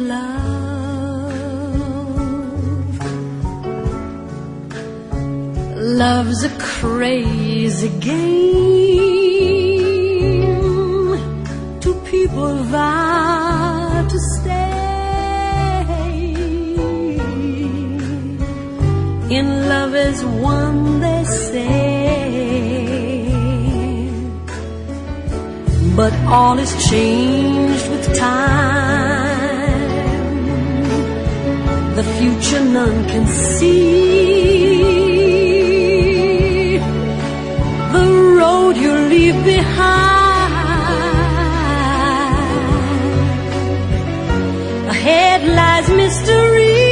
love. Love's a crazy game. Two people vow to stay. In love as one, they say. But all is changed with time. The future none can see. The road you leave behind. Ahead lies mystery.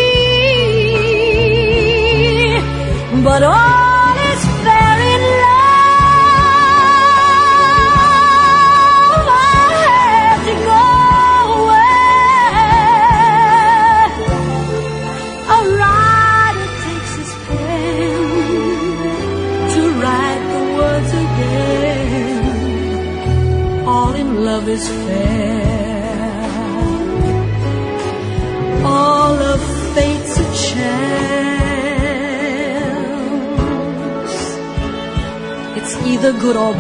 But all is fair in love. I had to go away. A writer takes his pen to write the words again. All in love is fair. All of fate's a chance. It's either good or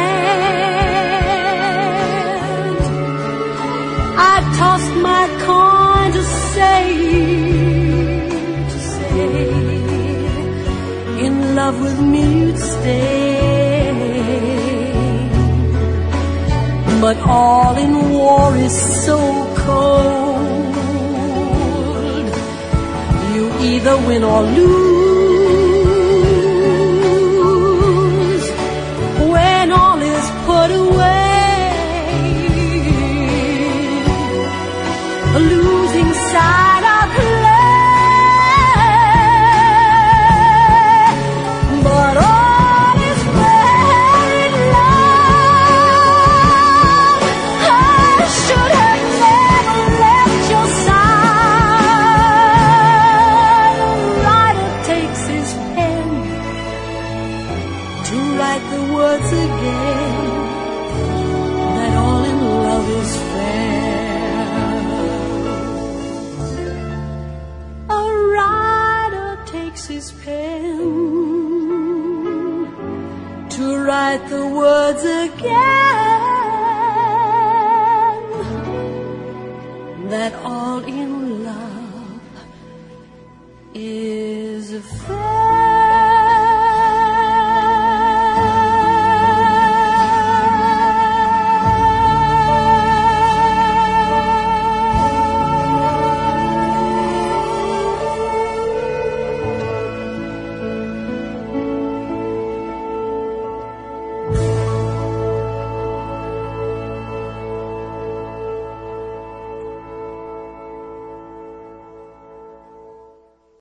bad. I tossed my coin to say, in love with me you'd stay. But all in war is so cold. You either win or lose. When all is put away, a losing side I play. But all is fair in love. I should have never left your side. A writer takes his pen to write the words again, that all in love is fair. A writer takes his pen to write the words again.